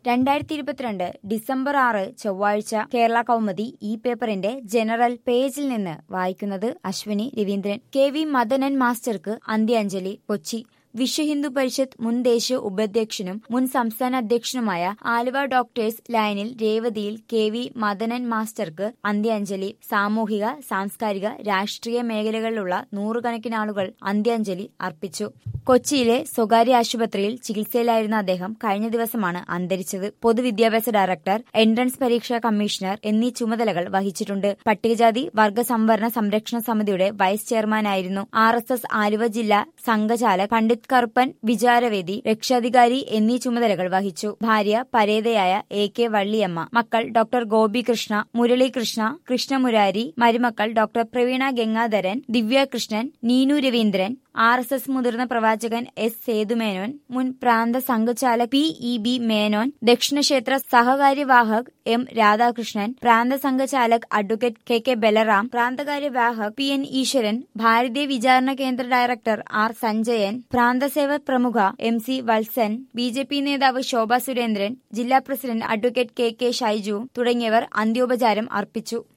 2022 December 6 ചൊവ്വാഴ്ച കേരള കൗമുദി ഈ പേപ്പറിന്റെ ജനറൽ പേജിൽ നിന്ന് വായിക്കുന്നത് അശ്വിനി രവീന്ദ്രൻ. കെ.വി. മദനൻ മാസ്റ്റർക്ക് അന്ത്യാഞ്ജലി. കൊച്ചി. വിശ്വ ഹിന്ദു പരിഷത്ത് മുൻ ദേശീയ ഉപാധ്യക്ഷനും മുൻ സംസ്ഥാന അധ്യക്ഷനുമായ ആലുവ ഡോക്ടേഴ്സ് ലൈനിൽ രേവതിയിൽ കെ.വി. മദനൻ മാസ്റ്റർക്ക് അന്ത്യാഞ്ജലി. സാമൂഹിക, സാംസ്കാരിക, രാഷ്ട്രീയ മേഖലകളിലുള്ള നൂറുകണക്കിന് ആളുകൾ അന്ത്യാഞ്ജലി അർപ്പിച്ചു. കൊച്ചിയിലെ സ്വകാര്യ ആശുപത്രിയിൽ ചികിത്സയിലായിരുന്ന അദ്ദേഹം കഴിഞ്ഞ ദിവസമാണ് അന്തരിച്ചത്. പൊതുവിദ്യാഭ്യാസ ഡയറക്ടർ, എൻട്രൻസ് പരീക്ഷാ കമ്മീഷണർ എന്നീ ചുമതലകൾ വഹിച്ചിട്ടുണ്ട്. പട്ടികജാതി വർഗ സംവരണ സംരക്ഷണ സമിതിയുടെ വൈസ് ചെയർമാനായിരുന്നു. RSS ആലുവ ജില്ലാ സംഘചാലക് പണ്ഡിറ്റ് കറുപ്പൻ വിചാരവേദി രക്ഷാധികാരി എന്നീ ചുമതലകൾ വഹിച്ചു. ഭാര്യ പരേതയായ A.K. വള്ളിയമ്മ, മക്കൾ ഡോക്ടർ ഗോപികൃഷ്ണ, മുരളീകൃഷ്ണ, കൃഷ്ണമുരാരി, മരുമക്കൾ ഡോക്ടർ പ്രവീണ ഗംഗാധരൻ, ദിവ്യകൃഷ്ണൻ, നീനു രവീന്ദ്രൻ, RSS മുതിർന്ന പ്രവാചകൻ S. സേതുമേനോൻ, മുൻ പ്രാന്ത സംഘചാലക് P.E.B. മേനോൻ, ദക്ഷിണക്ഷേത്ര സഹകാര്യവാഹക് M. രാധാകൃഷ്ണൻ, പ്രാന്ത സംഘചാലക് അഡ്വക്കേറ്റ് K.K. ബലറാം, പ്രാന്തകാര്യവാഹക് P.N. ഈശ്വരൻ, ഭാരതീയ വിചാരണ കേന്ദ്ര ഡയറക്ടർ R. സഞ്ജയൻ, പ്രാന്തസേവ പ്രമുഖ MC. വത്സൻ, BJP നേതാവ് ശോഭ സുരേന്ദ്രൻ, ജില്ലാ പ്രസിഡന്റ് അഡ്വക്കേറ്റ് K.K. ഷൈജു തുടങ്ങിയവർ അന്ത്യോപചാരം അർപ്പിച്ചു.